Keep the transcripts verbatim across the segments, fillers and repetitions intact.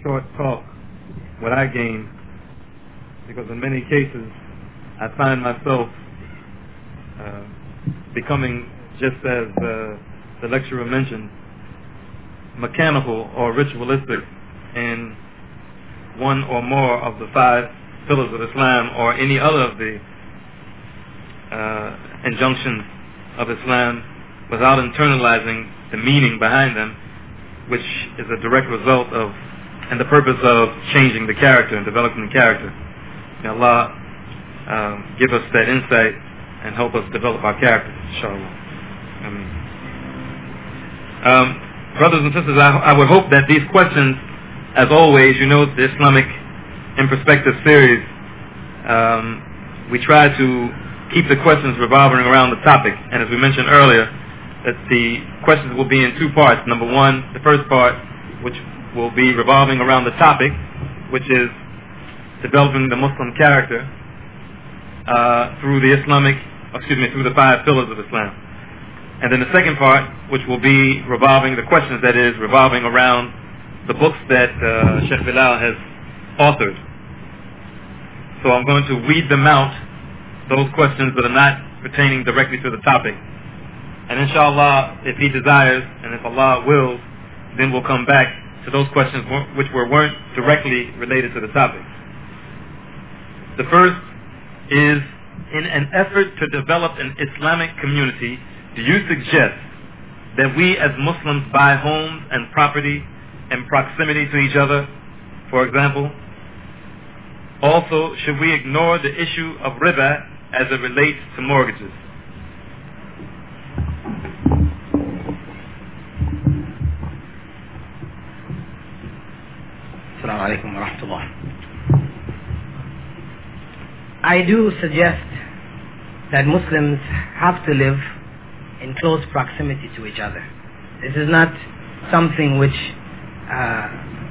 short talk what I gain, because in many cases I find myself uh, becoming, just as uh, the lecturer mentioned, mechanical or ritualistic in one or more of the five pillars of Islam, or any other of the uh, injunctions of Islam, without internalizing the meaning behind them, which is a direct result of and the purpose of changing the character and developing the character. May Allah um, give us that insight and help us develop our character, inshallah. Ameen. Um, brothers and sisters, I, I would hope that these questions, as always, you know, the Islamic in Perspective series, um, we try to keep the questions revolving around the topic. And as we mentioned earlier, that the questions will be in two parts. Number one, the first part, which will be revolving around the topic, which is developing the Muslim character uh, through the Islamic, excuse me, through the five pillars of Islam. And then the second part, which will be revolving, the questions that is, revolving around the books that uh, Sheikh Bilal has authored. So I'm going to weed them out, those questions that are not pertaining directly to the topic. And inshallah, if he desires, and if Allah wills, then we'll come back to those questions which were, weren't directly related to the topic. The first is, in an effort to develop an Islamic community, do you suggest that we as Muslims buy homes and property in proximity to each other, for example? Also, should we ignore the issue of riba as it relates to mortgages? Assalamu alaikum wa rahmatullah. I do suggest that Muslims have to live in close proximity to each other. This is not something which uh,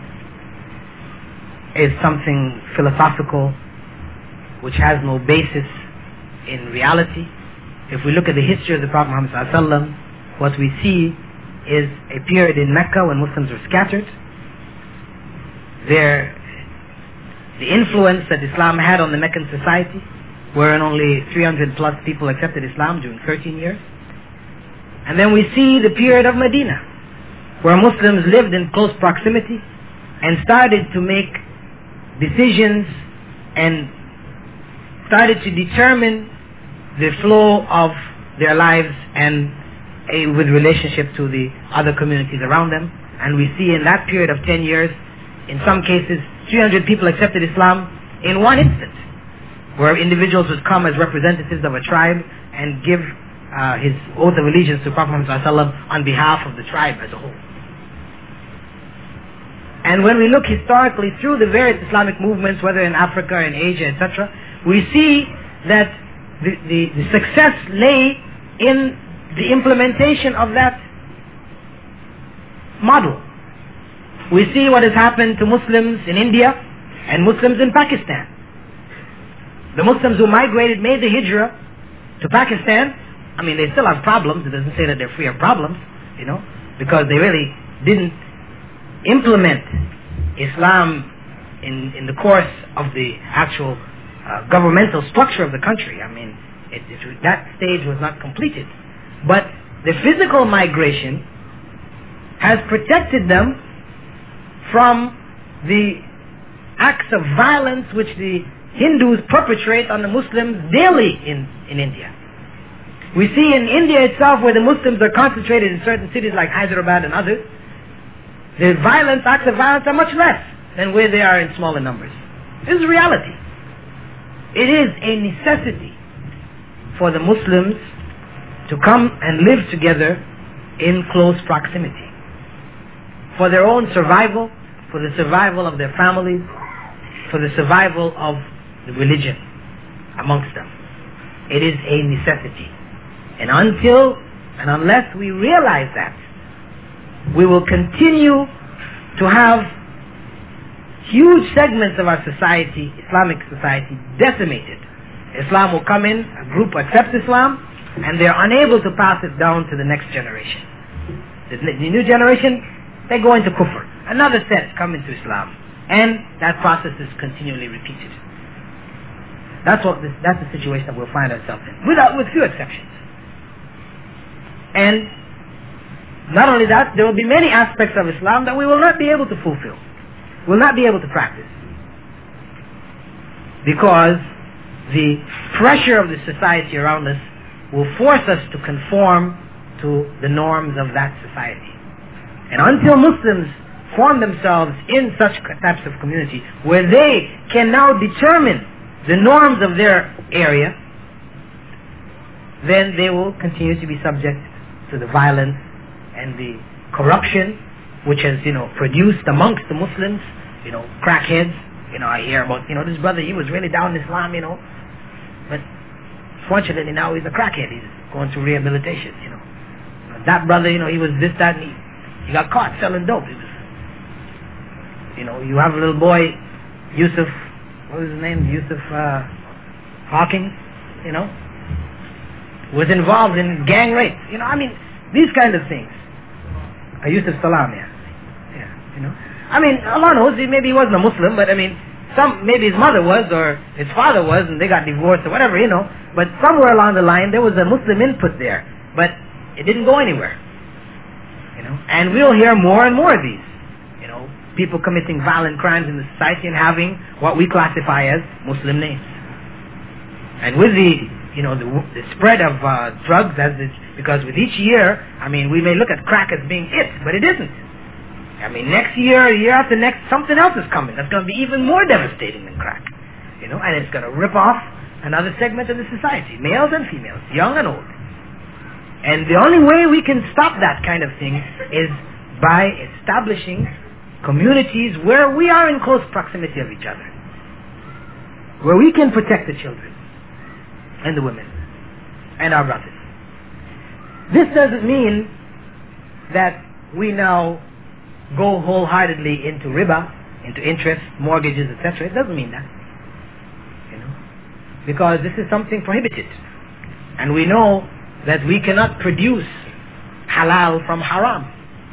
is something philosophical, which has no basis in reality. If we look at the history of the Prophet Muhammad sallallahu alaihi wasallam, what we see is a period in Mecca when Muslims were scattered. Their, the influence that Islam had on the Meccan society, wherein only three hundred plus people accepted Islam during thirteen years. And then we see the period of Medina, where Muslims lived in close proximity and started to make decisions and started to determine the flow of their lives and a, with relationship to the other communities around them. And we see in that period of ten years, in some cases, three hundred people accepted Islam in one instant, where individuals would come as representatives of a tribe and give uh, his oath of allegiance to Prophet Muhammad sallallahu alaihi wasallam on behalf of the tribe as a whole. And when we look historically through the various Islamic movements, whether in Africa, in Asia, et cetera, we see that the, the, the success lay in the implementation of that model. We see what has happened to Muslims in India and Muslims in Pakistan. The Muslims who migrated, made the hijrah to Pakistan, I mean, they still have problems. It doesn't say that they're free of problems, you know, because they really didn't implement Islam in, in the course of the actual uh, governmental structure of the country. I mean, it, it, that stage was not completed. But the physical migration has protected them from the acts of violence which the Hindus perpetrate on the Muslims daily in, in India. We see in India itself, where the Muslims are concentrated in certain cities like Hyderabad and others, the violence, acts of violence are much less than where they are in smaller numbers. This is reality. It is a necessity for the Muslims to come and live together in close proximity, for their own survival, for the survival of their families, for the survival of the religion amongst them. It is a necessity. And until and unless we realize that, we will continue to have huge segments of our society, Islamic society, decimated. Islam will come in, a group accepts Islam, and they're unable to pass it down to the next generation. The, the new generation, they go into kufr. Another set come into Islam. And that process is continually repeated. That's what this, that's the situation that we'll find ourselves in, without, with few exceptions. And not only that, there will be many aspects of Islam that we will not be able to fulfill, will not be able to practice, because the pressure of the society around us will force us to conform to the norms of that society. And until Muslims form themselves in such types of community where they can now determine the norms of their area, then they will continue to be subject to the violence and the corruption which has, you know, produced amongst the Muslims, you know, crackheads. You know, I hear about, you know, this brother, he was really down in Islam, you know, but fortunately now he's a crackhead. He's going through rehabilitation, you know. That brother, you know, he was this, that, and he, he got caught selling dope. He was, you know, you have a little boy, Yusuf, what was his name? Yusuf uh, Hawkins, you know, was involved in gang rape. You know, I mean, these kind of things. Uh, Yusuf Salam, yeah. Yeah, you know. I mean, Allah knows, maybe he wasn't a Muslim, but I mean, some, maybe his mother was, or his father was, and they got divorced, or whatever, you know. But somewhere along the line, there was a Muslim input there. But it didn't go anywhere. You know. And we'll hear more and more of these. You know, people committing violent crimes in the society and having what we classify as Muslim names. And with the, you know, the, the spread of uh, drugs, as it, because with each year, I mean, we may look at crack as being it, but it isn't. I mean, next year, year after next, something else is coming that's going to be even more devastating than crack. You know, and it's going to rip off another segment of the society, males and females, young and old. And the only way we can stop that kind of thing is by establishing communities where we are in close proximity of each other, where we can protect the children and the women and our brothers. This doesn't mean that we now go wholeheartedly into riba, into interest, mortgages, et cetera. It doesn't mean that, you know, because this is something prohibited, and we know that we cannot produce halal from haram.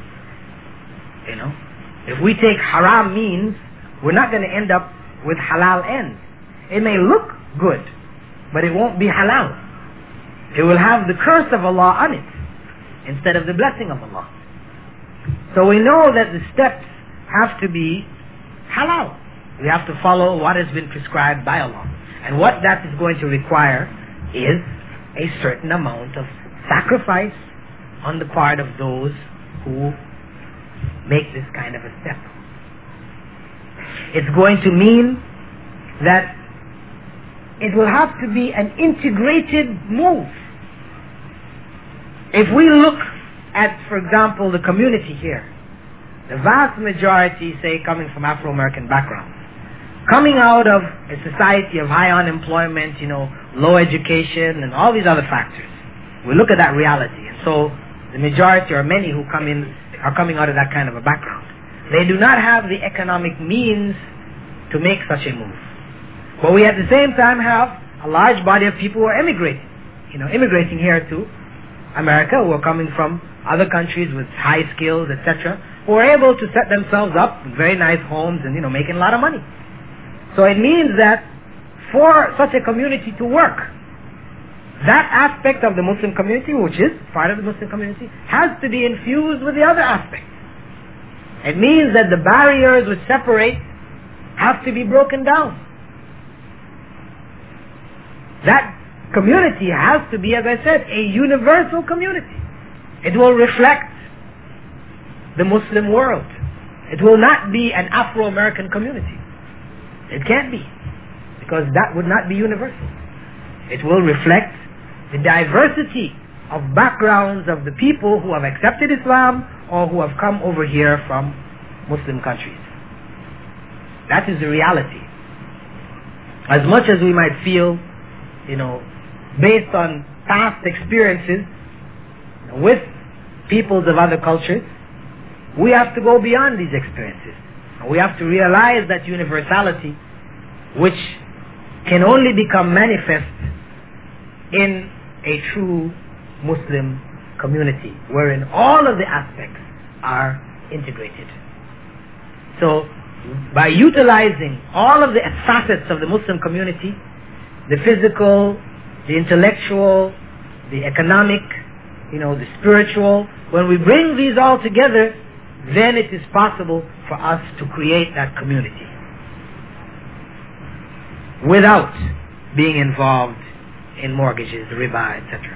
You know, if we take haram means, we're not going to end up with halal ends. It may look good, but it won't be halal. It will have the curse of Allah on it instead of the blessing of Allah. So we know that the steps have to be halal. We have to follow what has been prescribed by Allah. And what that is going to require is a certain amount of sacrifice on the part of those who make this kind of a step. It's going to mean that it will have to be an integrated move. If we look at, for example, the community here, the vast majority, say, coming from Afro-American backgrounds, coming out of a society of high unemployment, you know, low education, and all these other factors, we look at that reality. And so the majority, or many who come in, are coming out of that kind of a background. They do not have the economic means to make such a move. But we at the same time have a large body of people who are immigrating, you know, immigrating here to America, who are coming from other countries with high skills, et cetera, who are able to set themselves up with very nice homes and, you know, making a lot of money. So it means that for such a community to work, that aspect of the Muslim community, which is part of the Muslim community, has to be infused with the other aspects. It means that the barriers which separate have to be broken down. That community has to be, as I said, a universal community. It will reflect the Muslim world. It will not be an Afro-American community. It can't be, because that would not be universal. It will reflect the diversity of backgrounds of the people who have accepted Islam or who have come over here from Muslim countries. That is the reality. As much as we might feel, you know, based on past experiences with peoples of other cultures, we have to go beyond these experiences. We have to realize that universality, which can only become manifest in a true Muslim community, wherein all of the aspects are integrated. So by utilizing all of the facets of the Muslim community, the physical, the intellectual, the economic, you know, the spiritual, when we bring these all together, then it is possible for us to create that community without being involved in mortgages, riba, et cetera.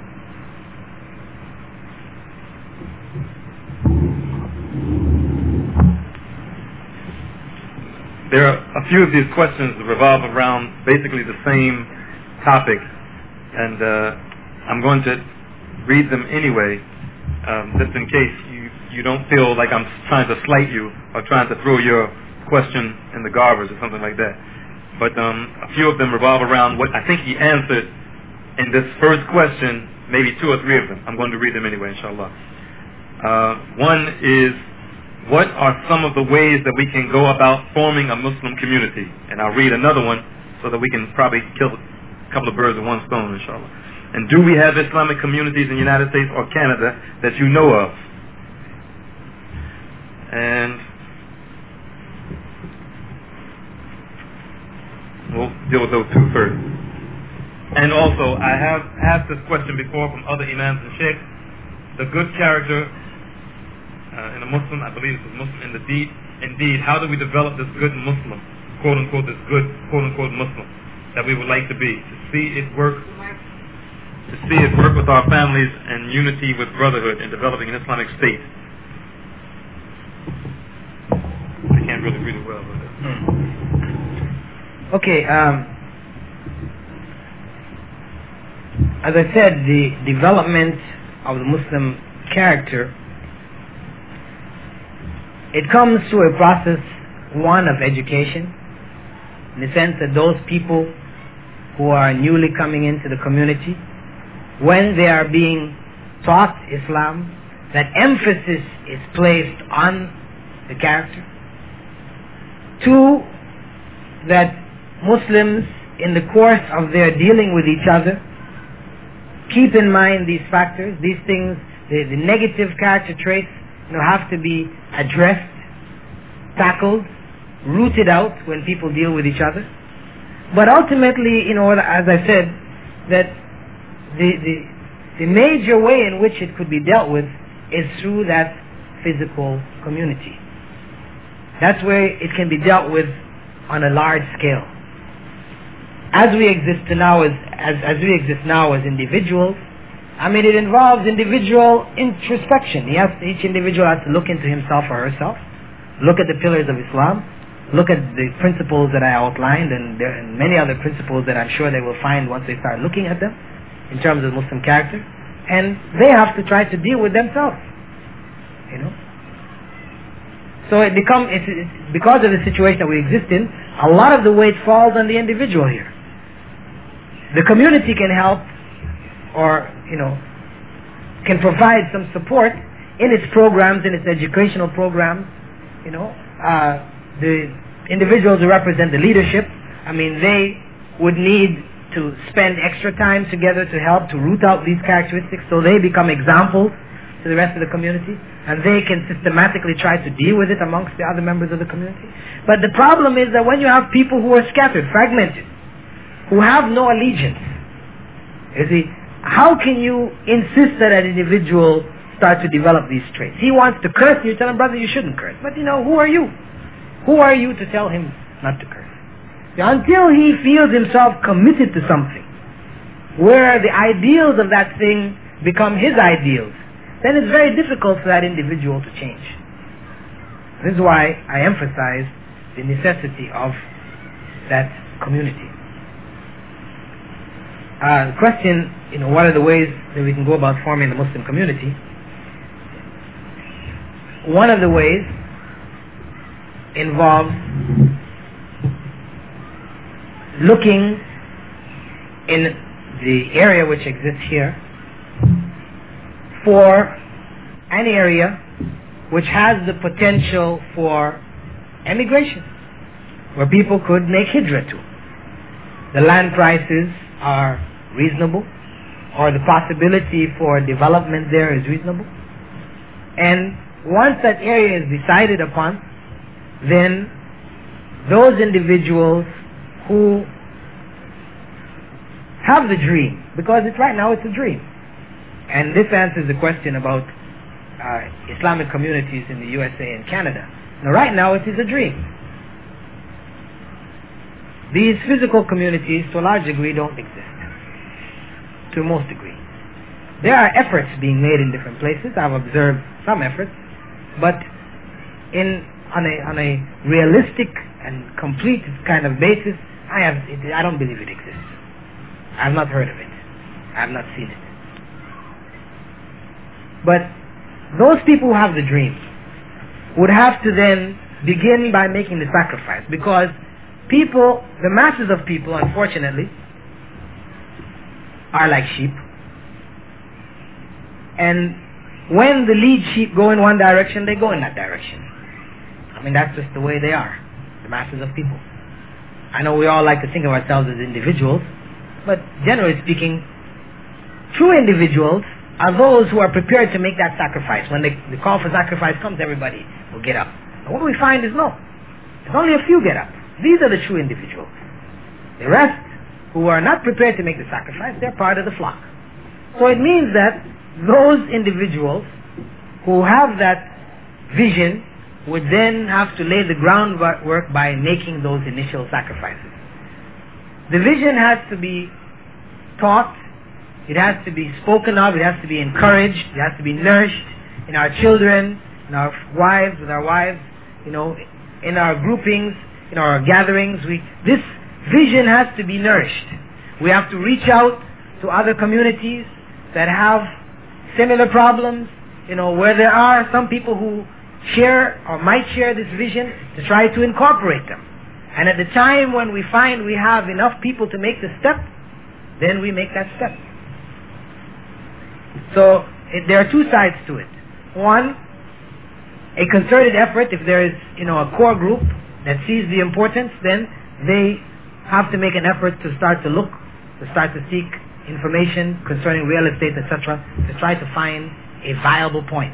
There are a few of these questions that revolve around basically the same topic, and uh, I'm going to read them anyway, um, just in case you, you don't feel like I'm trying to slight you or trying to throw your question in the garbage or something like that. But um, a few of them revolve around what I think he answered in this first question, maybe two or three of them. I'm going to read them anyway, inshallah. Uh, one is, what are some of the ways that we can go about forming a Muslim community? And I'll read another one so that we can probably kill a couple of birds with one stone, inshallah. And do we have Islamic communities in the United States or Canada that you know of? And we'll deal with those two first. And also, I have asked this question before from other imams and sheikhs. The good character uh, in a Muslim, I believe it's a Muslim in the deed. Indeed, how do we develop this good Muslim, quote unquote, this good quote unquote Muslim that we would like to be? To see it work, to see it work with our families and unity with brotherhood in developing an Islamic state. I can't really read it well. But hmm. Okay. Um, as I said, the development of the Muslim character, it comes through a process, one, of education, in the sense that those people who are newly coming into the community, when they are being taught Islam, that emphasis is placed on the character. Two, that Muslims, in the course of their dealing with each other, keep in mind these factors, these things, the, the negative character traits, you know, have to be addressed, tackled, rooted out when people deal with each other. But ultimately, you know, as I said, that the, the, the major way in which it could be dealt with is through that physical community. That's where it can be dealt with on a large scale. As we exist now as, as, as we exist now as individuals, I mean, it involves individual introspection. He has to, each individual has to look into himself or herself, look at the pillars of Islam, look at the principles that I outlined, and there and many other principles that I'm sure they will find once they start looking at them in terms of Muslim character, and they have to try to deal with themselves, you know. So it becomes, it's, it's, because of the situation that we exist in, a lot of the weight falls on the individual here. The community can help, or, you know, can provide some support in its programs, in its educational programs, you know. Uh, the individuals who represent the leadership, I mean, they would need to spend extra time together to help to root out these characteristics so they become examples to the rest of the community, and they can systematically try to deal with it amongst the other members of the community. But the problem is that when you have people who are scattered, fragmented, who have no allegiance, you see, how can you insist that an individual start to develop these traits? He wants to curse, and you tell him, brother, you shouldn't curse. But you know, who are you? Who are you to tell him not to curse? Until he feels himself committed to something, where the ideals of that thing become his ideals, then it's very difficult for that individual to change. This is why I emphasize the necessity of that community. Uh, the question, you know, what are the ways that we can go about forming the Muslim community? One of the ways involves looking in the area which exists here for an area which has the potential for emigration, where people could make hijrah to. The land prices are reasonable, or the possibility for development there is reasonable. And once that area is decided upon, then those individuals who have the dream, because it's right now it's a dream. And this answers the question about uh, Islamic communities in the U S A and Canada. Now right now it is a dream. These physical communities to a large degree don't exist, to most degree. There are efforts being made in different places. I've observed some efforts, but in on a on a realistic and complete kind of basis, I have it, I don't believe it exists. I have not heard of it. I have not seen it. But those people who have the dream would have to then begin by making the sacrifice, because people, the masses of people, unfortunately, are like sheep. And when the lead sheep go in one direction, they go in that direction. I mean, that's just the way they are, the masses of people. I know we all like to think of ourselves as individuals, but generally speaking, true individuals are those who are prepared to make that sacrifice. When the, the call for sacrifice comes, everybody will get up. And what we find is no, there's only a few get up. These are the true individuals. The rest, who are not prepared to make the sacrifice, they're part of the flock. So it means that those individuals who have that vision would then have to lay the groundwork by making those initial sacrifices. The vision has to be taught, it has to be spoken of, it has to be encouraged, it has to be nourished in our children, in our wives, with our wives, you know, in our groupings, in our gatherings. We, this vision has to be nourished. We have to reach out to other communities that have similar problems, you know, where there are some people who share or might share this vision, to try to incorporate them. And at the time when we find we have enough people to make the step, then we make that step. So it, there are two sides to it. One, a concerted effort. If there is, you know, a core group that sees the importance, then they have to make an effort to start to look, to start to seek information concerning real estate, et cetera, to try to find a viable point.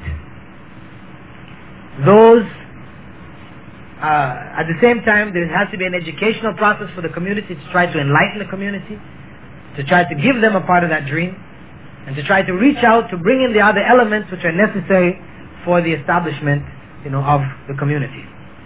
Those, uh, at the same time, there has to be an educational process for the community to try to enlighten the community, to try to give them a part of that dream, and to try to reach out to bring in the other elements which are necessary for the establishment, you know, of the community.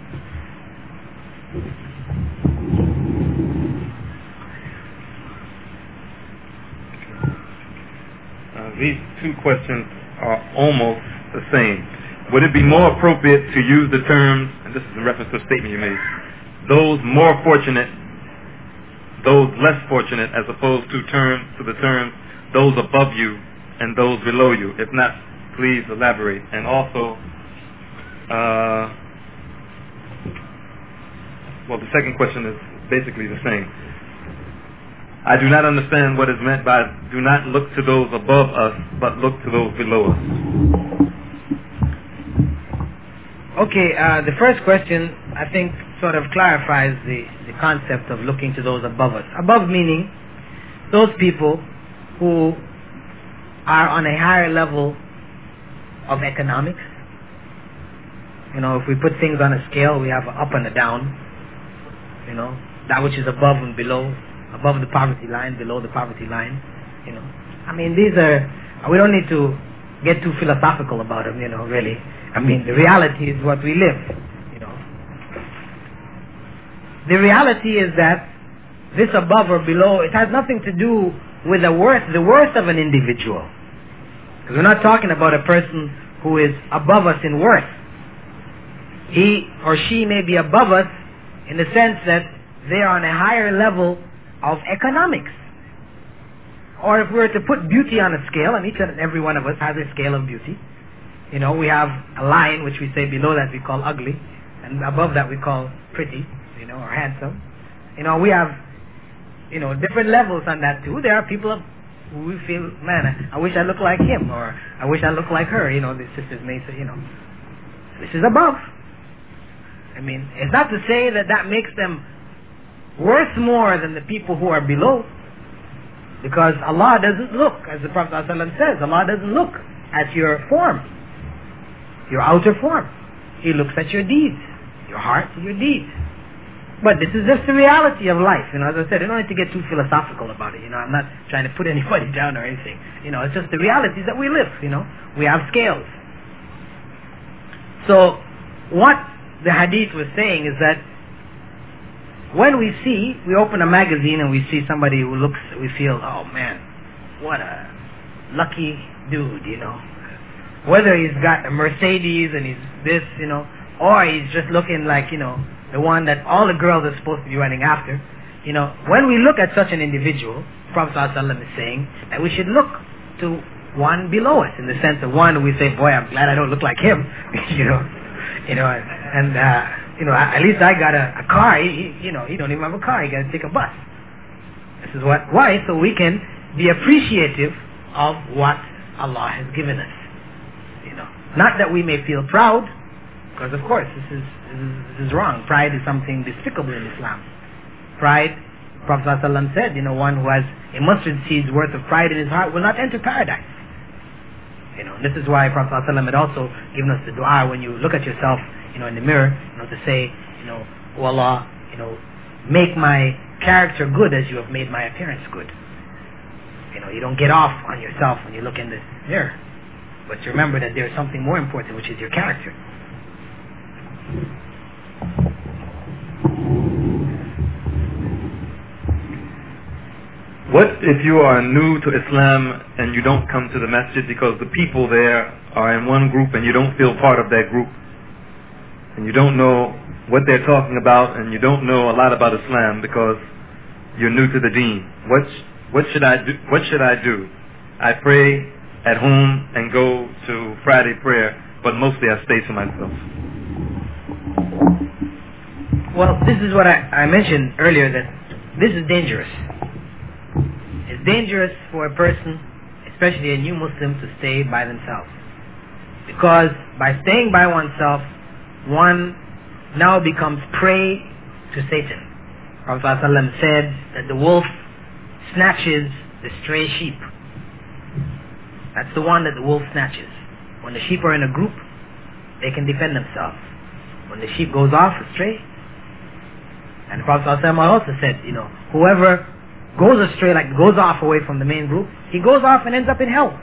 These two questions are almost the same. Would it be more appropriate to use the terms, and this is in reference to a statement you made, those more fortunate, those less fortunate, as opposed to terms to the terms those above you and those below you? If not, please elaborate. And also, uh, well, the second question is basically the same. I do not understand what is meant by do not look to those above us, but look to those below us. Okay, uh, the first question, I think, sort of clarifies the, the concept of looking to those above us. Above meaning those people who are on a higher level of economics. You know, if we put things on a scale, we have an up and a down. You know, that which is above and below. Above the poverty line, below the poverty line, you know. I mean, these are, we don't need to get too philosophical about them, you know, really. I mean, the reality is what we live, you know. The reality is that this above or below, it has nothing to do with the worth, the worth of an individual. Because we're not talking about a person who is above us in worth. He or she may be above us in the sense that they are on a higher level of economics. Or if we were to put beauty on a scale, and each and every one of us has a scale of beauty. You know, we have a line which we say below that we call ugly, and above that we call pretty, you know, or handsome. You know, we have, you know, different levels on that too. There are people who we feel, man, I wish I looked like him, or I wish I looked like her. You know, the sisters may say, you know, this is above. I mean, it's not to say that that makes them worth more than the people who are below, because Allah doesn't look, as the Prophet ﷺ says, Allah doesn't look at your form, your outer form. He looks at your deeds, your heart and your deeds. But this is just the reality of life. You know, as I said, you don't need to get too philosophical about it. You know, I'm not trying to put anybody down or anything. You know, it's just the realities that we live. You know, we have scales. So, what the hadith was saying is that when we see, we open a magazine and we see somebody who looks, we feel, oh man, what a lucky dude, you know. Whether he's got a Mercedes and he's this, you know, or he's just looking like, you know, the one that all the girls are supposed to be running after. You know, when we look at such an individual, Prophet ﷺ is saying that we should look to one below us, in the sense of one, we say, boy, I'm glad I don't look like him, you know, you know, and, uh, you know, at least I got a, a car. He, he, you know, he don't even have a car. He got to take a bus. This is what, why? So we can be appreciative of what Allah has given us. You know, not that we may feel proud, because of course this is, this is this is wrong. Pride is something despicable in Islam. Pride, Prophet ﷺ said, you know, one who has a mustard seed's worth of pride in his heart will not enter paradise. You know, this is why Prophet ﷺ had also given us the dua when you look at yourself, you know, in the mirror, you know, to say, you know, oh Allah, you know, make my character good as you have made my appearance good. You know, you don't get off on yourself when you look in the mirror, but you remember that there's something more important, which is your character. What if you are new to Islam and you don't come to the masjid because the people there are in one group and you don't feel part of that group, and you don't know what they're talking about, and you don't know a lot about Islam because you're new to the deen? What what should I do? What should I do? I pray at home and go to Friday prayer, but mostly I stay to myself. Well, this is what I, I mentioned earlier, that this is dangerous. It's dangerous for a person, especially a new Muslim, to stay by themselves. Because by staying by oneself, one now becomes prey to Satan. Prophet ﷺ said that the wolf snatches the stray sheep. That's the one that the wolf snatches. When the sheep are in a group, they can defend themselves. When the sheep goes off astray, and the Prophet ﷺ also said, you know, whoever goes astray, like goes off away from the main group, he goes off and ends up in hell.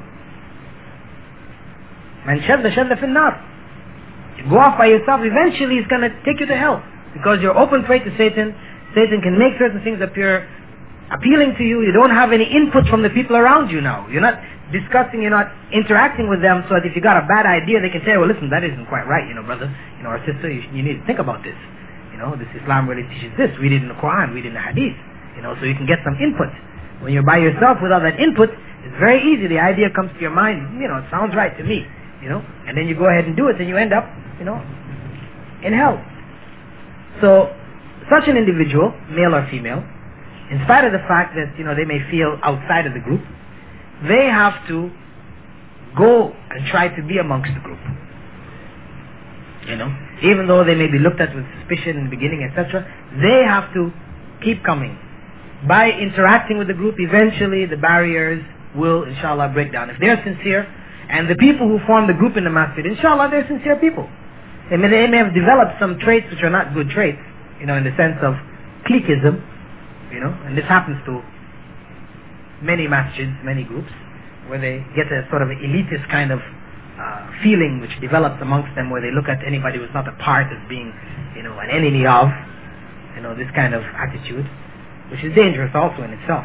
Man shadda shadda fin nar. You go off by yourself, eventually it's going to take you to hell, because you're open prey to Satan. Satan can make certain things appear appealing to you. You don't have any input from the people around you now. You're not discussing, you're not interacting with them, so that if you got a bad idea, they can say, well, listen, that isn't quite right, you know, brother, you know, or sister, you, you need to think about this. You know, this Islam really teaches this. Read it in the Quran, read it in the Hadith. You know, so you can get some input. When you're by yourself without that input, it's very easy. The idea comes to your mind, you know, it sounds right to me, you know, and then you go ahead and do it, and you end up, you know, in hell. So, such an individual, male or female, in spite of the fact that, you know, they may feel outside of the group, they have to go and try to be amongst the group. You know, even though they may be looked at with suspicion in the beginning, et cetera, they have to keep coming. By interacting with the group, eventually the barriers will, inshallah, break down. If they're sincere, and the people who form the group in the masjid, inshallah, they're sincere people. They may, they may have developed some traits which are not good traits, you know, in the sense of cliquism, you know, and this happens to many masjids, many groups, where they get a sort of elitist kind of uh, feeling which develops amongst them, where they look at anybody who's not a part as being, you know, an enemy of, you know, this kind of attitude, which is dangerous also in itself.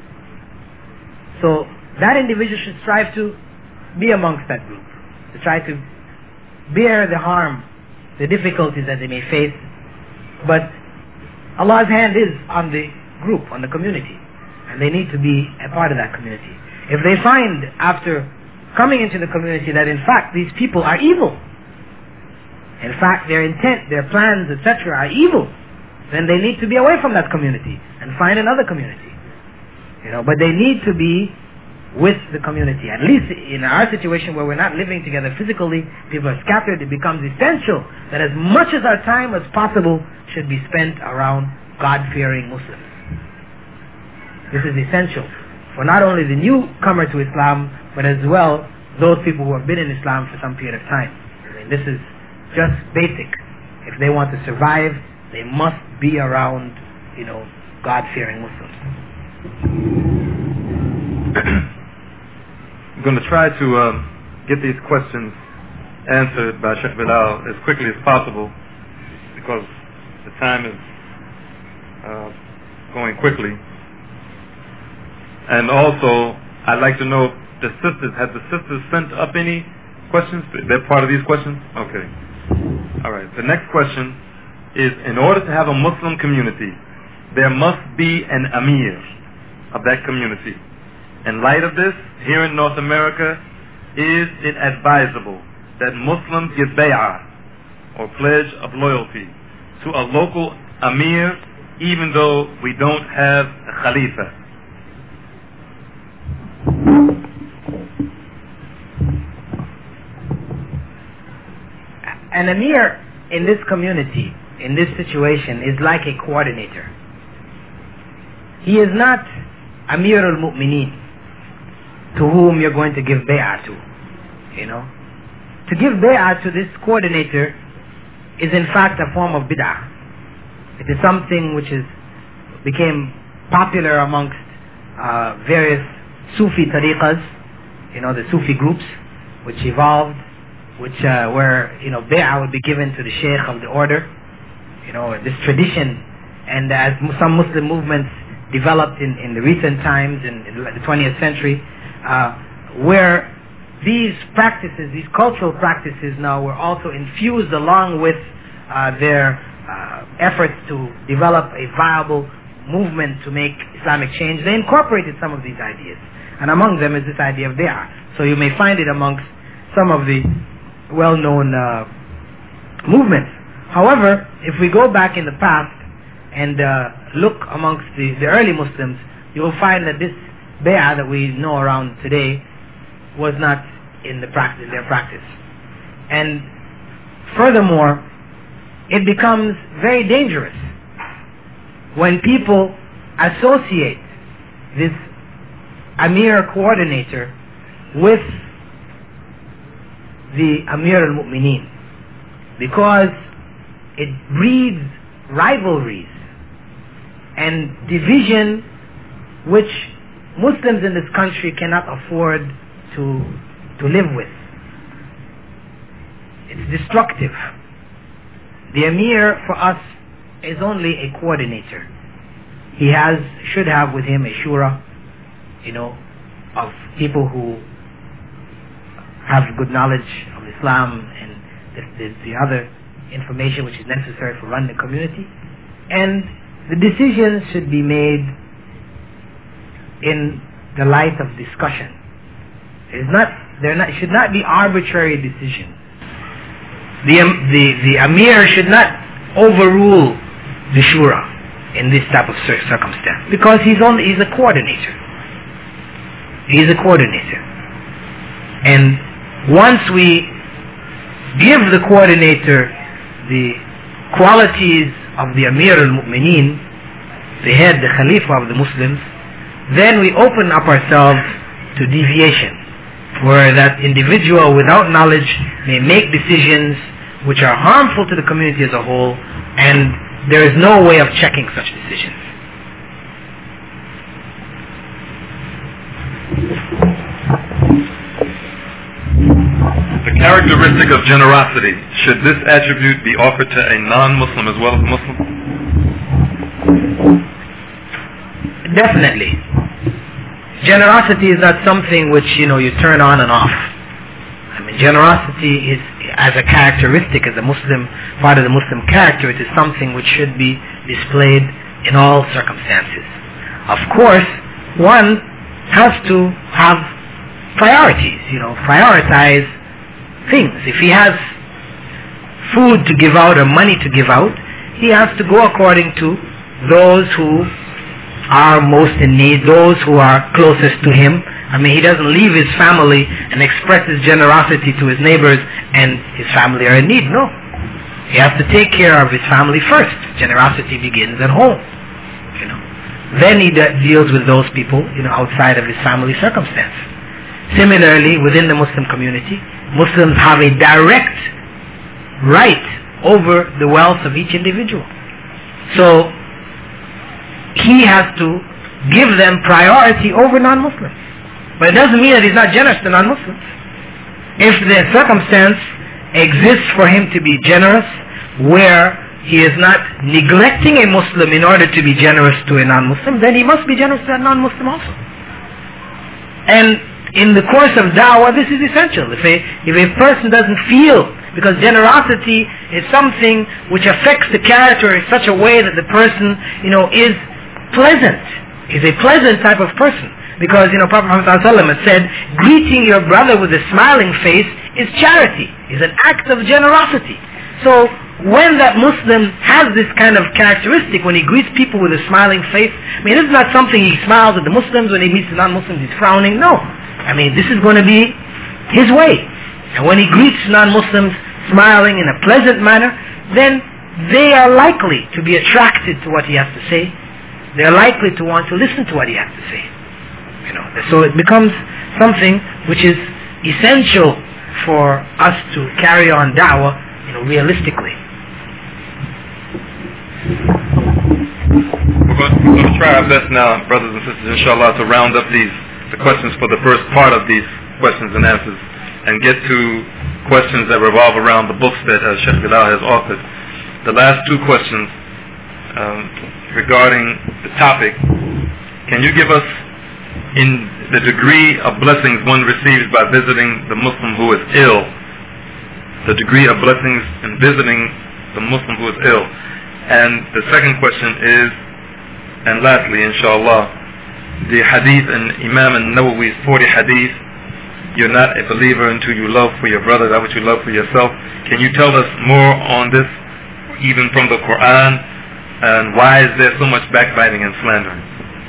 So that individual should strive to be amongst that group, to try to bear the harm, the difficulties that they may face, but Allah's hand is on the group, on the community, and they need to be a part of that community. If they find after coming into the community that in fact these people are evil, in fact their intent, their plans, et cetera are evil, then they need to be away from that community and find another community. You know, but they need to be with the community. At least in our situation where we're not living together physically, people are scattered, it becomes essential that as much as our time as possible should be spent around God-fearing Muslims. This is essential for not only the newcomer to Islam, but as well those people who have been in Islam for some period of time. I mean, this is just basic if they want to survive they must be around, you know, God-fearing Muslims. I'm going to try to um, get these questions answered by Sheikh Bilal as quickly as possible because the time is uh, going quickly. And also, I'd like to know if the sisters, have the sisters sent up any questions? They're part of these questions? Okay. All right. The next question is, in order to have a Muslim community, there must be an Amir of that community. In light of this, here in North America, is it advisable that Muslims give bay'ah, or pledge of loyalty, to a local Amir, even though we don't have a Khalifa? An Amir in this community, in this situation, is like a coordinator. He is not Amir al-Mu'mineen, to whom you're going to give bay'ah to. You know? To give bay'ah to this coordinator is in fact a form of bid'ah. It is something which is became popular amongst uh, various Sufi tariqas, you know, the Sufi groups, which evolved, which uh, where, you know, bay'ah would be given to the sheikh of the order, you know, this tradition. And as some Muslim movements developed in, in the recent times, in, in the twentieth century, uh, where these practices, these cultural practices now were also infused along with uh, their uh, efforts to develop a viable movement to make Islamic change, they incorporated some of these ideas. And among them is this idea of bay'ah. So you may find it amongst some of the well-known uh, movements. However, if we go back in the past and uh, look amongst the, the early Muslims, you will find that this bay'ah that we know around today was not in the practice, their practice. And furthermore, it becomes very dangerous when people associate this Amir coordinator with the Amir al-Mu'mineen, because it breeds rivalries and division which Muslims in this country cannot afford to to live with. It's destructive. The Amir for us is only a coordinator. He has should have with him a shura, you know, of people who have good knowledge of Islam and the, the, the other information which is necessary for running the community. And the decisions should be made in the light of discussion. It is not, they're not, should not be arbitrary decisions. The, the, the Amir should not overrule the Shura in this type of circumstance, because he's only, he's a coordinator. He's a coordinator. And once we give the coordinator the qualities of the Amir al-Mu'mineen, the head, the Khalifa of the Muslims, then we open up ourselves to deviation, where that individual without knowledge may make decisions which are harmful to the community as a whole, and there is no way of checking such decisions. The characteristic of generosity, should this attribute be offered to a non-Muslim as well as a Muslim? Definitely. Generosity is not something which, you know, you turn on and off. I mean, generosity is, as a characteristic, as a Muslim, part of the Muslim character, it is something which should be displayed in all circumstances. Of course, one has to have priorities, you know, prioritize things. If he has food to give out or money to give out, he has to go according to those who are most in need, those who are closest to him. I mean, he doesn't leave his family and express his generosity to his neighbors and his family are in need. No. He has to take care of his family first. Generosity begins at home. You know. Then he de- deals with those people, you know, outside of his family circumstance. Similarly, within the Muslim community, Muslims have a direct right over the wealth of each individual. So he has to give them priority over non-Muslims. But it doesn't mean that he's not generous to non-Muslims. If the circumstance exists for him to be generous, where he is not neglecting a Muslim in order to be generous to a non-Muslim, then he must be generous to that non-Muslim also. And in the course of da'wah, this is essential. If a, if a person doesn't feel, because generosity is something which affects the character in such a way that the person, you know, is pleasant, is a pleasant type of person. Because, you know, Prophet Muhammad had said, greeting your brother with a smiling face is charity, is an act of generosity. So, when that Muslim has this kind of characteristic, when he greets people with a smiling face, I mean, this is not something he smiles at the Muslims, when he meets the non-Muslims he's frowning, no. I mean, this is going to be his way. And when he greets non-Muslims smiling in a pleasant manner, then they are likely to be attracted to what he has to say. They are likely to want to listen to what he has to say. You know, so it becomes something which is essential for us to carry on da'wah, you know, realistically. We're going, we're going to try our best now, brothers and sisters, inshallah, to round up these the questions for the first part of these questions and answers, and get to questions that revolve around the books that uh, Sheikh Bilal has authored. The last two questions um, regarding the topic: can you give us in the degree of blessings one receives by visiting the Muslim who is ill, the degree of blessings in visiting the Muslim who is ill? And the second question is, and lastly, inshallah, the hadith in Imam al-Nawawi's forty hadith, you're not a believer until you love for your brother that which you love for yourself. Can you tell us more on this, even from the Quran, and why is there so much backbiting and slandering?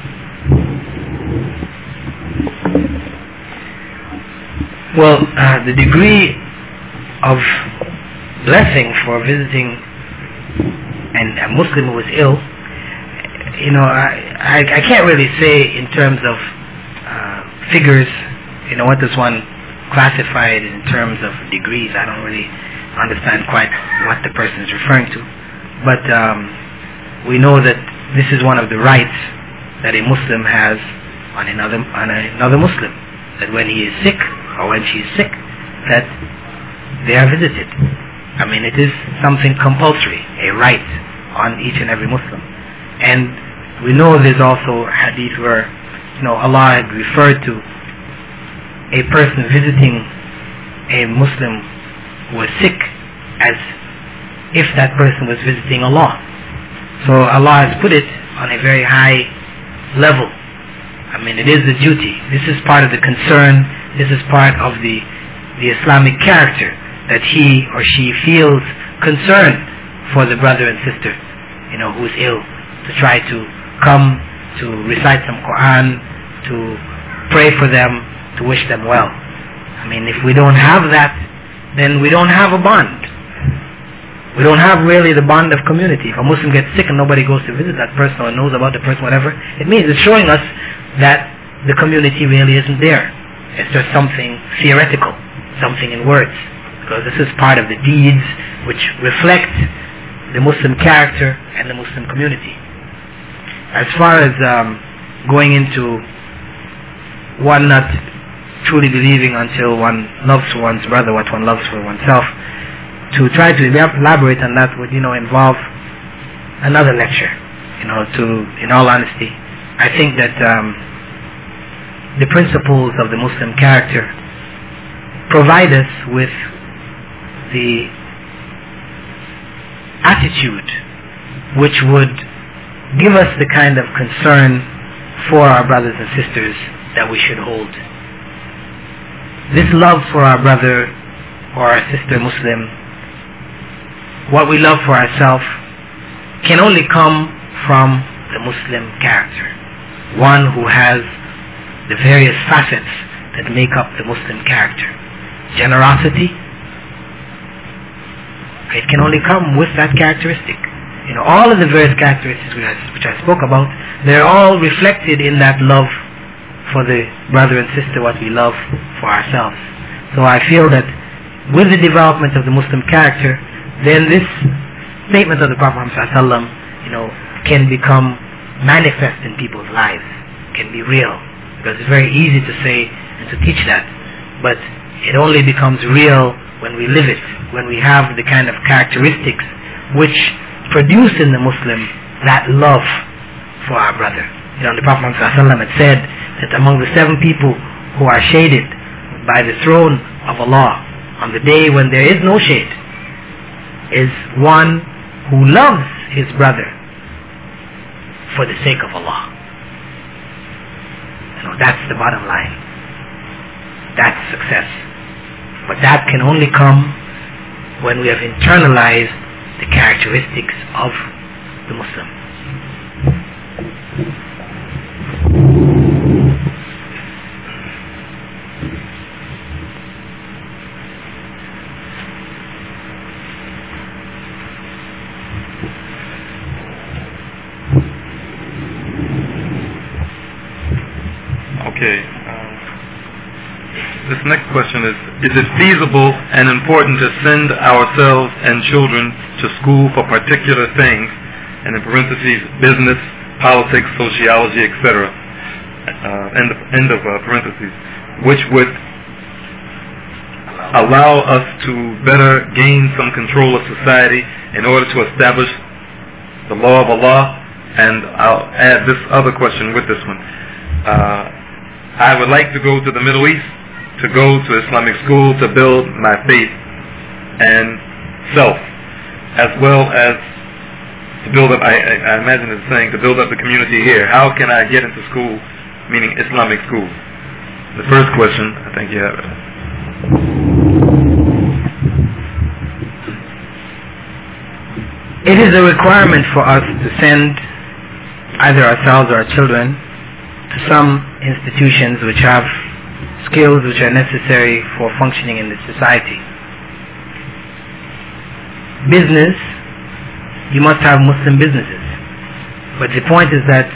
Well, uh, the degree of blessing for visiting and a Muslim who is ill, you know, I, I, I can't really say in terms of uh, figures, you know, what does one classify it in terms of degrees. I don't really understand quite what the person is referring to. But um, we know that this is one of the rights that a Muslim has on another, on another Muslim, that when he is sick, or when she is sick, that they are visited. I mean, it is something compulsory, a right on each and every Muslim. And we know there's also a hadith where, you know, Allah had referred to a person visiting a Muslim who was sick as if that person was visiting Allah. So Allah has put it on a very high level. I mean, it is the duty. This is part of the concern. This is part of the the Islamic character, that he or she feels concern for the brother and sister, you know, who is ill, to try to come to recite some Quran, to pray for them, to wish them well. I mean, if we don't have that, then we don't have a bond. We don't have really the bond of community. If a Muslim gets sick and nobody goes to visit that person or knows about the person, whatever, it means it's showing us that the community really isn't there. It's just something theoretical, something in words, because this is part of the deeds which reflect the Muslim character and the Muslim community. As far as um, going into one not truly believing until one loves for one's brother what one loves for oneself, to try to elaborate on that would, you know, involve another lecture. You know, to, in all honesty, I think that um, the principles of the Muslim character provide us with the attitude which would give us the kind of concern for our brothers and sisters that we should hold. This love for our brother or our sister Muslim, what we love for ourselves, can only come from the Muslim character, one who has the various facets that make up the Muslim character. Generosity, it can only come with that characteristic. You know, all of the various characteristics which I, which I spoke about, they're all reflected in that love for the brother and sister, what we love for ourselves. So I feel that with the development of the Muslim character, then this statement of the Prophet ﷺ, you know, can become manifest in people's lives, can be real. Because it's very easy to say and to teach that, but it only becomes real when we live it, when we have the kind of characteristics which produce in the Muslim that love for our brother. You know, the Prophet Muhammad had said that among the seven people who are shaded by the throne of Allah on the day when there is no shade is one who loves his brother for the sake of Allah. You know, that's the bottom line. That's success. But that can only come when we have internalized the characteristics of the Muslim. Okay. Um, this next question is, is it feasible and important to send ourselves and children to school for particular things, and in parentheses, business, politics, sociology, et cetera, uh, end of, end of uh, parentheses, which would allow us to better gain some control of society in order to establish the law of Allah? And I'll add this other question with this one. Uh, I would like to go to the Middle East, to go to Islamic school, to build my faith and self, as well as to build up, I, I imagine it's saying, to build up the community here. How can I get into school, meaning Islamic school? The first question, I think you have it. It is a requirement for us to send either ourselves or our children to some institutions which have skills which are necessary for functioning in this society. Business, you must have Muslim businesses. But the point is that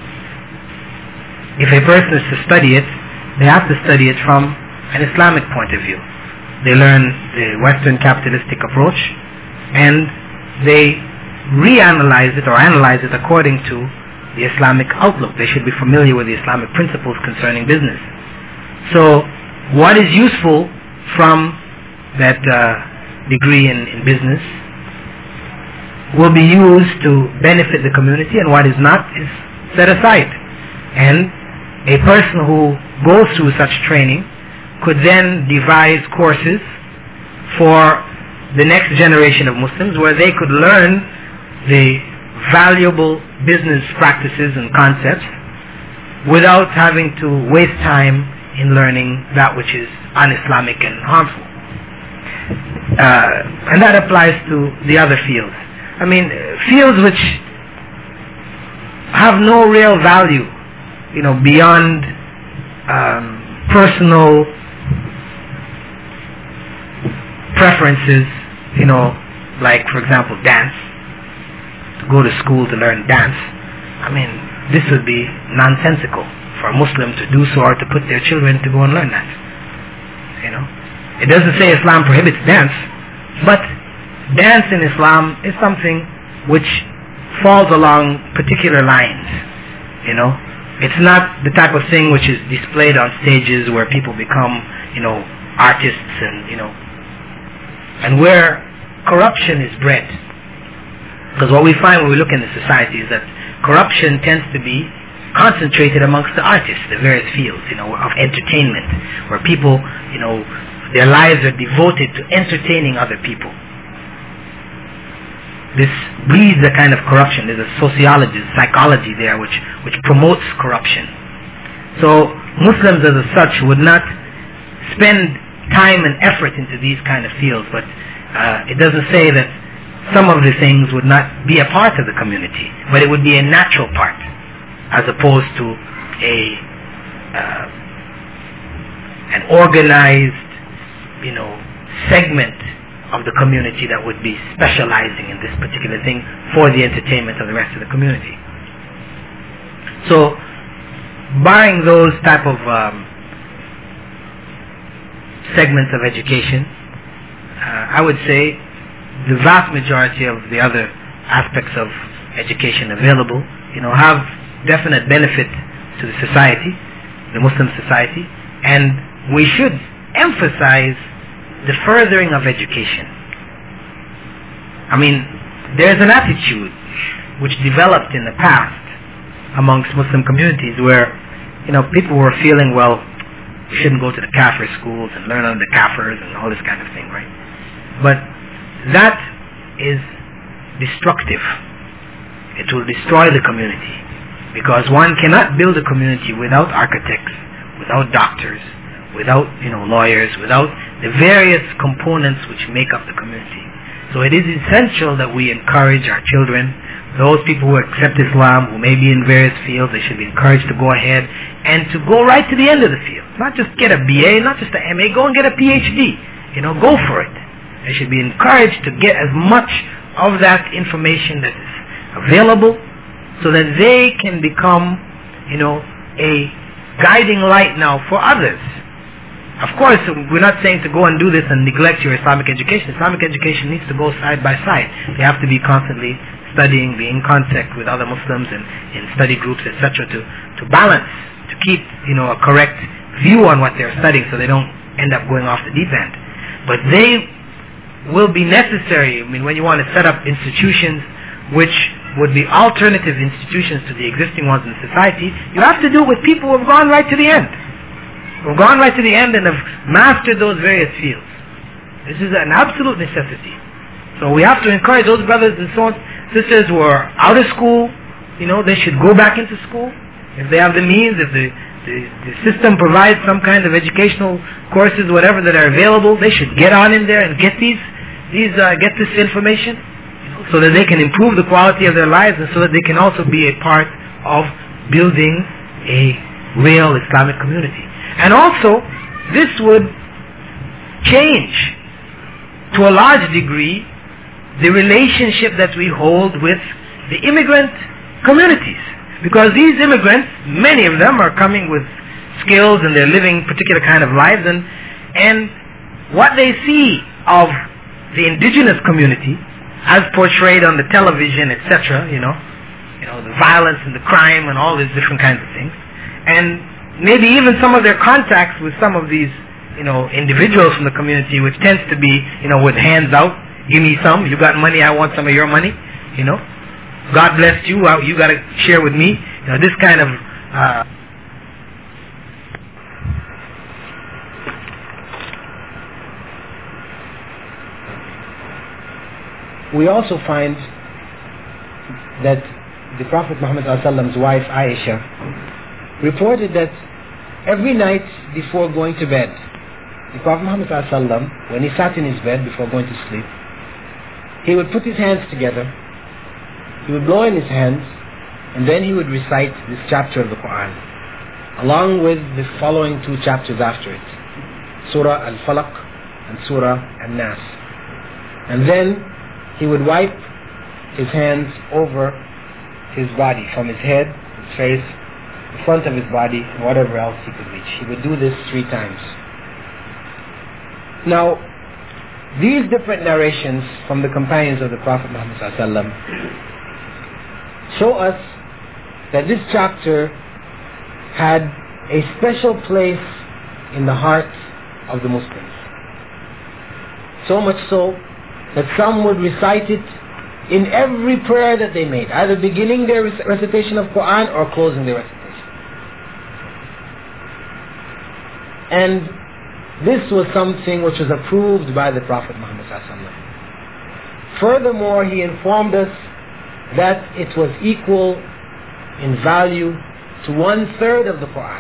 if a person is to study it, they have to study it from an Islamic point of view. They learn the Western capitalistic approach and they reanalyze it or analyze it according to the Islamic outlook. They should be familiar with the Islamic principles concerning business. So what is useful from that uh, degree in, in business will be used to benefit the community, and what is not is set aside. And a person who goes through such training could then devise courses for the next generation of Muslims where they could learn the valuable business practices and concepts without having to waste time in learning that which is un-Islamic and harmful. Uh, and that applies to the other fields. I mean, fields which have no real value, you know, beyond um, personal preferences, you know, like, for example, dance. To go to school to learn dance. I mean, this would be nonsensical for a Muslim to do so or to put their children to go and learn that. You know, it doesn't say Islam prohibits dance, but dance in Islam is something which falls along particular lines. You know, it's not the type of thing which is displayed on stages where people become, you know, artists and, you know, and where corruption is bred. Because what we find when we look in the society is that corruption tends to be concentrated amongst the artists, the various fields, you know, of entertainment, where people, you know, their lives are devoted to entertaining other people. This breeds a kind of corruption. There's a sociology, psychology there which, which promotes corruption. So Muslims as such would not spend time and effort into these kind of fields, but uh, it doesn't say that some of the things would not be a part of the community, but it would be a natural part, as opposed to a uh, an organized, you know, segment of the community that would be specializing in this particular thing for the entertainment of the rest of the community. So, barring those type of um, segments of education, uh, I would say the vast majority of the other aspects of education available, you know, have definite benefit to the society, the Muslim society, and we should emphasize the furthering of education. I mean, there's an attitude which developed in the past amongst Muslim communities where, you know, people were feeling, well, we shouldn't go to the kafir schools and learn under the kafirs and all this kind of thing, right? But that is destructive. It will destroy the community, because one cannot build a community without architects, without doctors, without, you know, lawyers, without the various components which make up the community. So it is essential that we encourage our children, those people who accept Islam, who may be in various fields, they should be encouraged to go ahead and to go right to the end of the field. Not just get a B A, not just an M A, go and get a P H D. You know, go for it. They should be encouraged to get as much of that information that is available so that they can become, you know, a guiding light now for others. Of course, we're not saying to go and do this and neglect your Islamic education. Islamic education needs to go side by side. They have to be constantly studying, be in contact with other Muslims and in study groups, et cetera, to, to balance, to keep, you know, a correct view on what they're studying so they don't end up going off the deep end. But they will be necessary. I mean, when you want to set up institutions which would be alternative institutions to the existing ones in society, you have to do it with people who have gone right to the end. Who have gone right to the end and have mastered those various fields. This is an absolute necessity. So we have to encourage those brothers and sisters who are out of school, you know, they should go back into school. If they have the means, if the, the, the system provides some kind of educational courses, whatever that are available, they should get on in there and get these, these uh, get this information, you know, so that they can improve the quality of their lives and so that they can also be a part of building a real Islamic community. And also, this would change, to a large degree, the relationship that we hold with the immigrant communities. Because these immigrants, many of them are coming with skills and they're living particular kind of lives, and, and what they see of the indigenous community, as portrayed on the television, et cetera, you know, you know, the violence and the crime and all these different kinds of things, and maybe even some of their contacts with some of these, you know, individuals from the community, which tends to be, you know, with hands out, give me some, you got money, I want some of your money, you know, God bless you, you got to share with me, you know, this kind of uh, we also find that the Prophet Muhammad ﷺ's wife Aisha reported that every night before going to bed, the Prophet Muhammad ﷺ, when he sat in his bed before going to sleep, he would put his hands together, he would blow in his hands, and then he would recite this chapter of the Quran, along with the following two chapters after it, Surah Al-Falaq and Surah Al-Nas. And then he would wipe his hands over his body, from his head, his face, the front of his body, and whatever else he could reach. He would do this three times. Now, these different narrations from the companions of the Prophet Muhammad ﷺ show us that this chapter had a special place in the hearts of the Muslims. So much so that some would recite it in every prayer that they made, either beginning their recitation of Quran or closing their recitation. And this was something which was approved by the Prophet Muhammad ﷺ. Furthermore, he informed us that it was equal in value to one third of the Quran.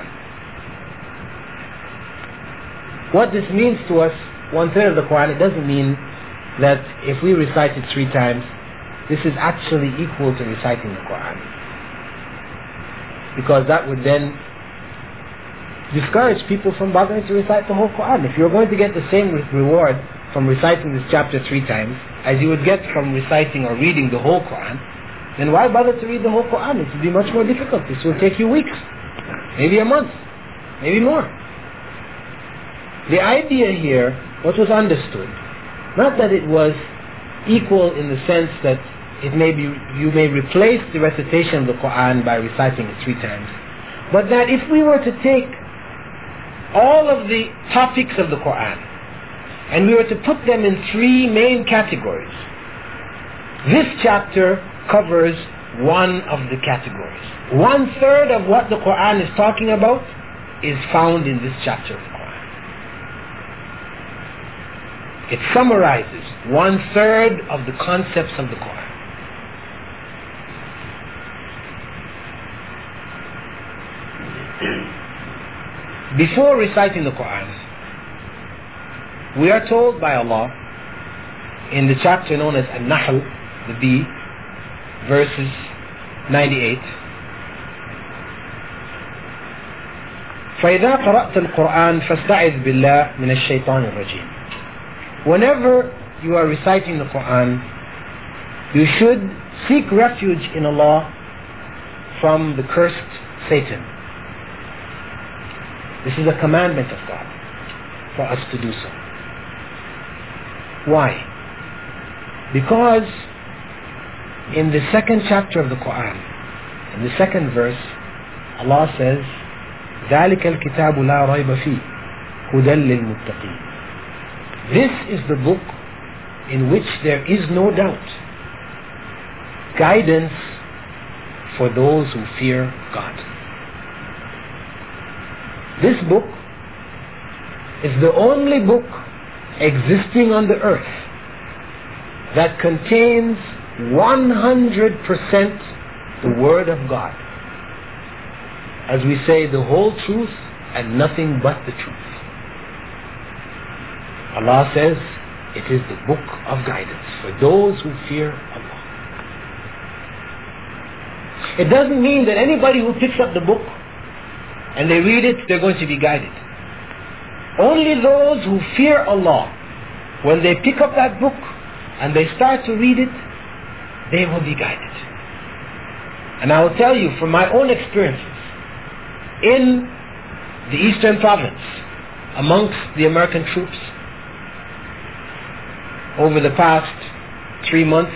What this means to us, one third of the Quran, it doesn't mean that if we recite it three times, this is actually equal to reciting the Quran. Because that would then discourage people from bothering to recite the whole Quran. If you're going to get the same reward from reciting this chapter three times as you would get from reciting or reading the whole Quran, then why bother to read the whole Quran? It will be much more difficult. This will take you weeks, maybe a month, maybe more. The idea here, what was understood, not that it was equal in the sense that it may be, you may replace the recitation of the Quran by reciting it three times. But that if we were to take all of the topics of the Quran and we were to put them in three main categories, this chapter covers one of the categories. One third of what the Quran is talking about is found in this chapter of the Quran. It summarizes one third of the concepts of the Quran. Before reciting the Quran, we are told by Allah in the chapter known as An-Nahl, the bee, verses ninety-eight, فَإِذَا قَرَأْتَ الْقُرْآنَ فَاسْتَعِذْ بِاللَّهِ مِنَ الشَّيْطَانِ الرَّجِيمِ. Whenever you are reciting the Quran, you should seek refuge in Allah from the cursed Satan. This is a commandment of God for us to do so. Why? Because in the second chapter of the Quran, in the second verse, Allah says, ذَلِكَ الْكِتَابُ لَا رَيْبَ فِيهِ هُدًى لِلْمُتَّقِينَ. This is the book in which there is no doubt, guidance for those who fear God. This book is the only book existing on the earth that contains one hundred percent the Word of God. As we say, the whole truth and nothing but the truth. Allah says it is the book of guidance for those who fear Allah. It doesn't mean that anybody who picks up the book and they read it, they're going to be guided. Only those who fear Allah, when they pick up that book and they start to read it, they will be guided. And I will tell you from my own experiences, in the Eastern Province, amongst the American troops, over the past three months,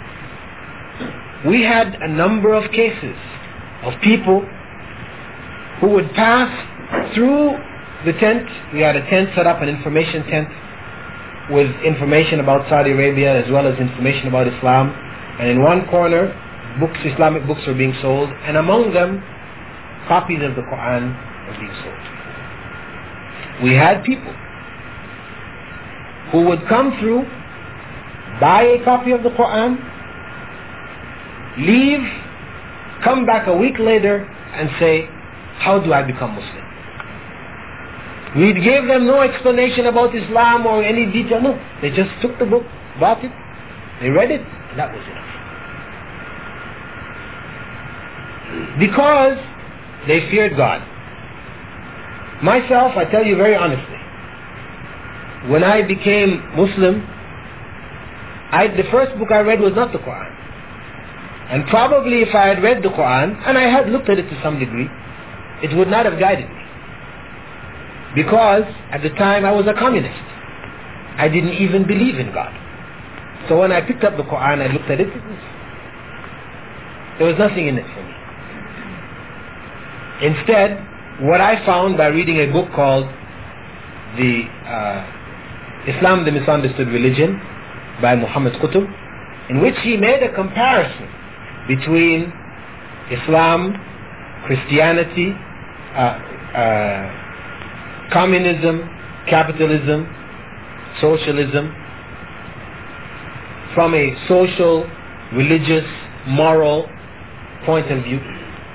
we had a number of cases of people who would pass through the tent. We had a tent set up, an information tent, with information about Saudi Arabia as well as information about Islam. And in one corner, books, Islamic books were being sold, and among them, copies of the Quran were being sold. We had people who would come through, buy a copy of the Quran, leave, come back a week later and say, how do I become Muslim? We gave them no explanation about Islam or any detail. No, they just took the book, bought it, they read it, and that was enough. Because they feared God. Myself, I tell you very honestly, when I became Muslim, I, the first book I read was not the Quran. And probably if I had read the Quran, and I had looked at it to some degree, it would not have guided me. Because at the time I was a communist. I didn't even believe in God. So when I picked up the Quran, I looked at it, it was, there was nothing in it for me. Instead, what I found by reading a book called the uh, Islam, the Misunderstood Religion by Muhammad Qutb, in which he made a comparison between Islam, Christianity, uh, uh, communism, capitalism, socialism, from a social, religious, moral point of view.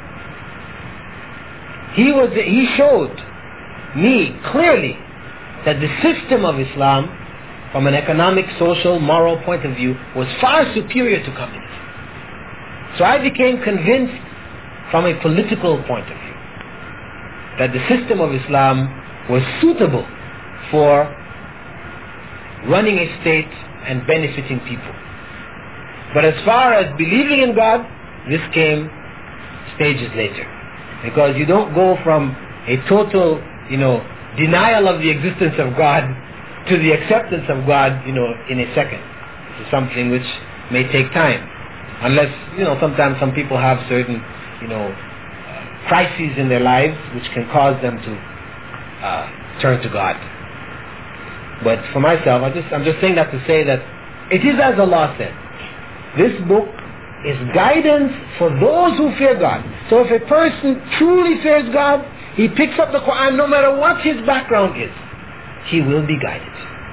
He was, he showed me clearly that the system of Islam, from an economic, social, moral point of view, was far superior to communism. So I became convinced from a political point of view that the system of Islam was suitable for running a state and benefiting people. But as far as believing in God, this came stages later. Because you don't go from a total, you know, denial of the existence of God to the acceptance of God, you know, in a second. This is something which may take time. Unless, you know, sometimes some people have certain, you know, uh, crises in their lives which can cause them to uh, turn to God. But for myself, I just, I'm just saying that to say that it is as Allah said. This book is guidance for those who fear God. So if a person truly fears God, he picks up the Quran no matter what his background is, he will be guided.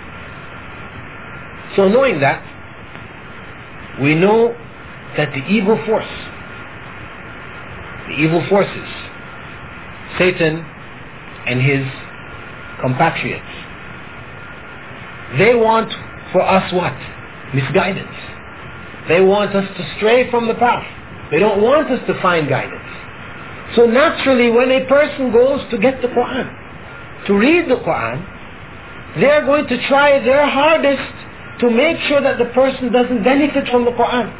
So knowing that, we know that the evil force, the evil forces, Satan and his compatriots, they want for us what? Misguidance. They want us to stray from the path. They don't want us to find guidance. So naturally, when a person goes to get the Quran, to read the Quran, they are going to try their hardest to make sure that the person doesn't benefit from the Quran.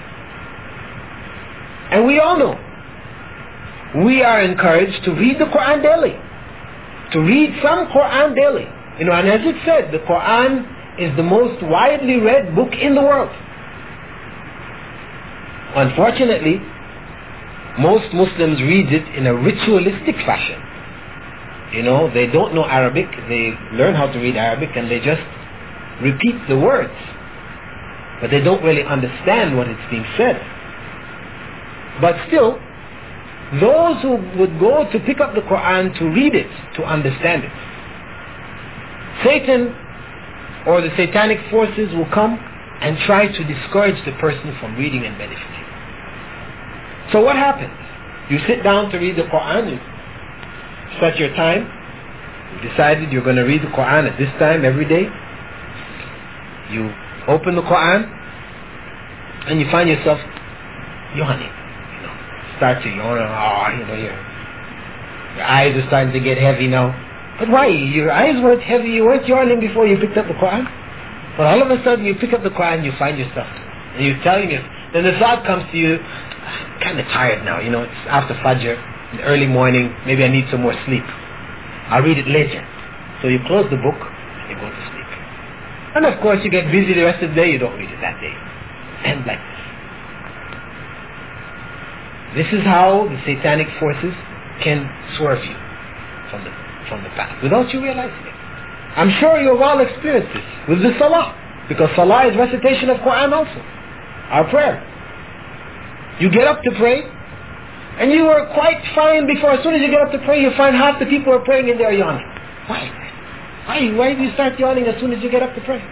And we all know, we are encouraged to read the Quran daily, to read some Quran daily. You know, and as it said, the Quran is the most widely read book in the world. Unfortunately, most Muslims read it in a ritualistic fashion. You know, they don't know Arabic, they learn how to read Arabic and they just repeat the words, but they don't really understand what is being said. But still, those who would go to pick up the Quran to read it, to understand it, Satan or the satanic forces will come and try to discourage the person from reading and benefiting. So what happens? You sit down to read the Quran, you set your time, you decided you're going to read the Quran at this time every day. You open the Quran and you find yourself yawning. You know, start to yawn. Oh, you know, your, your eyes are starting to get heavy now. But why? Your eyes weren't heavy. You weren't yawning before you picked up the Quran. But all of a sudden you pick up the Quran, you find yourself, and you're telling yourself. Then the thought comes to you, I'm kind of tired now. You know, it's after Fajr, in the early morning. Maybe I need some more sleep. I'll read it later. So you close the book and you go to sleep. And of course you get busy the rest of the day, you don't read it that day. And like this. This is how the satanic forces can swerve you from the, from the path without you realizing it. I'm sure you've all experienced this with the Salah, because Salah is recitation of Quran also, our prayer. You get up to pray and you were quite fine before. As soon as you get up to pray, you find half the people are praying and they're yawning. Why? Why, why do you start yawning as soon as you get up to pray?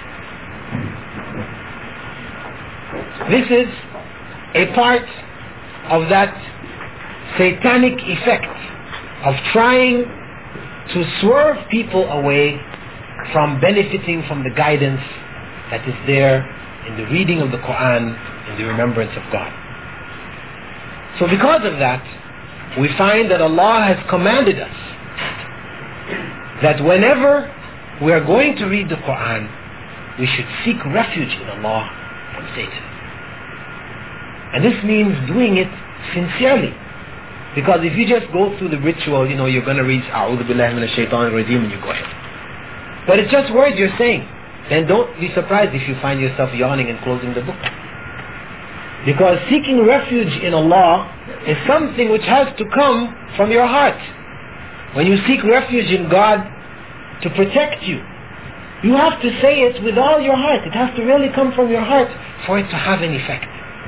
This is a part of that satanic effect of trying to swerve people away from benefiting from the guidance that is there in the reading of the Quran and the remembrance of God. So because of that, we find that Allah has commanded us that whenever we are going to read the Quran, we should seek refuge in Allah from Satan. And this means doing it sincerely. Because if you just go through the ritual, you know, you're going to read A'udhu Billahi Minash Shaitanir Rajeem and you go ahead. But it's just words you're saying. Then don't be surprised if you find yourself yawning and closing the book. Because seeking refuge in Allah is something which has to come from your heart. When you seek refuge in God to protect you, you have to say it with all your heart. It has to really come from your heart for it to have an effect.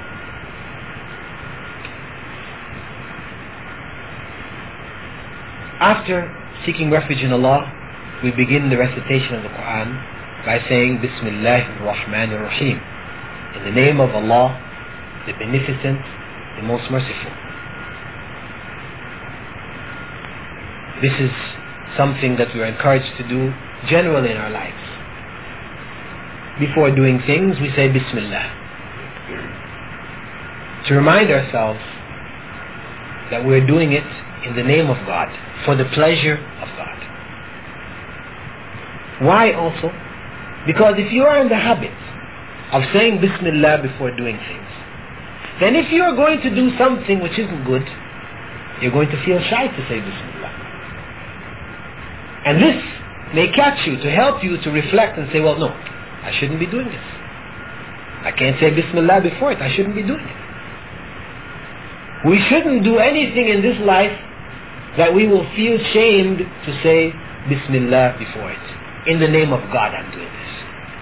After seeking refuge in Allah, we begin the recitation of the Quran by saying Bismillahir Rahmanir Rahim. In the name of Allah, the Beneficent, the Most Merciful. This is something that we are encouraged to do generally in our lives. Before doing things, we say Bismillah, to remind ourselves that we're doing it in the name of God, for the pleasure of God. Why also? Because if you are in the habit of saying Bismillah before doing things, then if you are going to do something which isn't good, you're going to feel shy to say Bismillah. And this may catch you to help you to reflect and say, well, no, I shouldn't be doing this. I can't say Bismillah before it. I shouldn't be doing it. We shouldn't do anything in this life that we will feel shamed to say Bismillah before it. In the name of God, I'm doing this.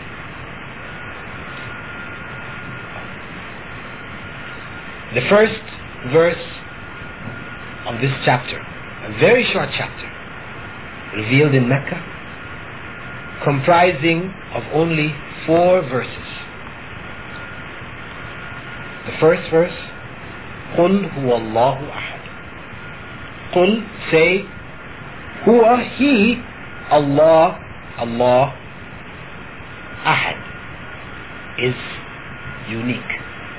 The first verse of this chapter, a very short chapter, revealed in Mecca, comprising of only four verses. The first verse, قُلْ هُوَ اللَّهُ أَحَدٌ. قُلْ, say, Huwa, He, Allah, Allah, Ahad, is unique.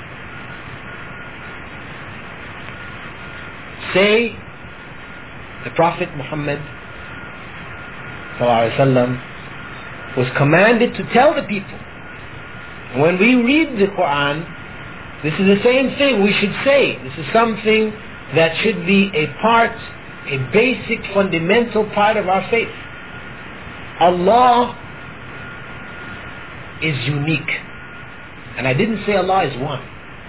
Say, the Prophet Muhammad sallallahu alaihi wasallam was commanded to tell the people. When we read the Quran, this is the same thing we should say. This is something that should be a part, a basic, fundamental part of our faith. Allah is unique. And I didn't say Allah is one.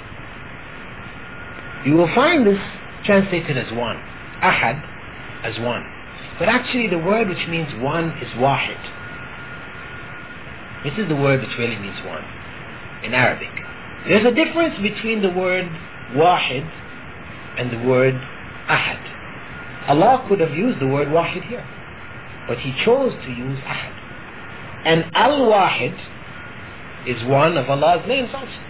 You will find this translated as one. Ahad, as one. But actually the word which means one is wahid. This is the word which really means one in Arabic. There's a difference between the word wahid and the word ahad. Allah could have used the word wahid here, but He chose to use ahad. And al-wahid is one of Allah's names also.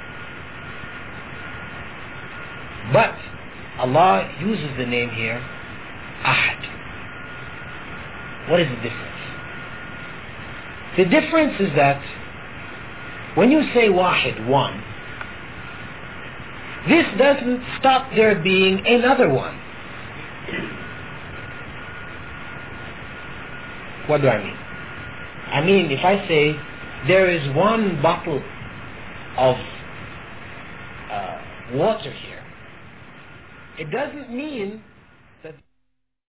But Allah uses the name here ahad. What is the difference? The difference is that when you say wahid, one, this doesn't stop there being another one. What do I mean? I mean, if I say there is one bottle of uh, water here, it doesn't mean